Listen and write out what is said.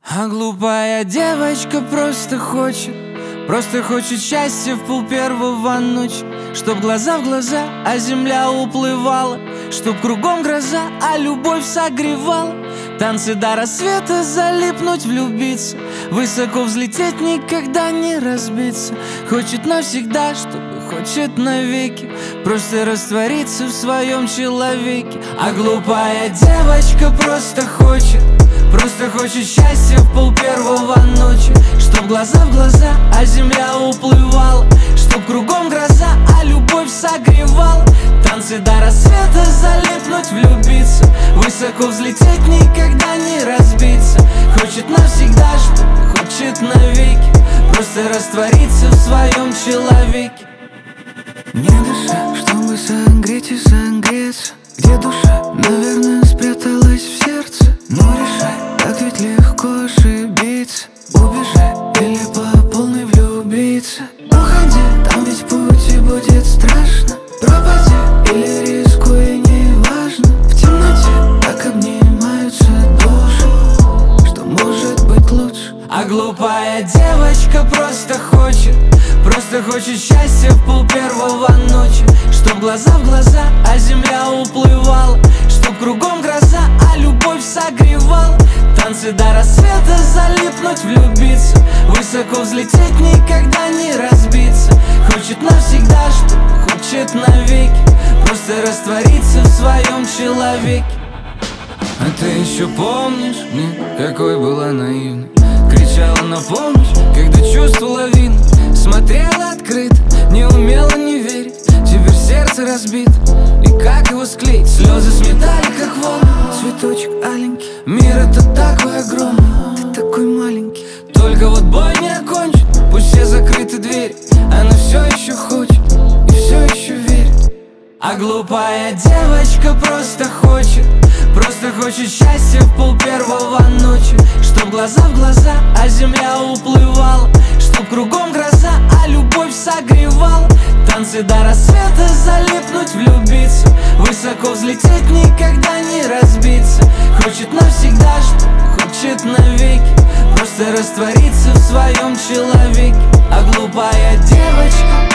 А глупая девочка просто хочет счастья в пол-первого ночи. Чтоб глаза в глаза, а земля уплывала, чтоб кругом гроза, а любовь согревала. Танцы до рассвета, залипнуть, влюбиться, высоко взлететь, никогда не разбиться. Хочет навсегда, чтобы хочет навеки, просто раствориться в своем человеке. А глупая девочка просто хочет счастья в пол-первого ночи. Чтоб глаза в глаза, а земля уплывала, чтоб кругом гроза, а любовь согревала. Танцы до рассвета, залипнуть, влюбиться, высоко взлететь, никогда не разбиться. Хочет навсегда, чтобы хочет навеки, просто раствориться в своем человеке. Не дыша, чтобы согреть и согреться. Где душа, наверное, спряталась в сердце. Но решай, так ведь легко ошибиться. Убежай или по полной влюбиться. Уходи, там ведь путь и будет страшно. Пропади или рискуй, неважно. В темноте так обнимаются души, что может быть лучше. А глупая девочка просто хочет счастья в пол-первого ночи. Чтоб глаза в глаза, а земля уплывала, чтоб кругом гроза, а любовь согревала. Танцы до рассвета, залипнуть, влюбиться, высоко взлететь, никогда не разбиться. Хочет навсегда, чтобы хочет навеки, просто раствориться в своем человеке. А ты еще помнишь, какой была наивной? Кричала на помощь, когда чувствовала вину. Смотрела открыто, не умела не верить. Теперь сердце разбито, и как его склеить? Слезы сметали, как волны. Цветочек аленький, мир это такой огромный, ты такой маленький. Только вот бой не окончен, пусть все закрыты двери. Она все еще хочет и все еще верит. А глупая девочка просто хочет счастья в пол-первого ночи. Чтоб глаза в глаза, а земля уплывала, чтоб кругом гроза, а любовь согревала. Танцы до рассвета, залипнуть, влюбиться, высоко взлететь, никогда не разбиться. Хочет навсегда, чтобы хочет навеки, просто раствориться в своем человеке. А глупая девочка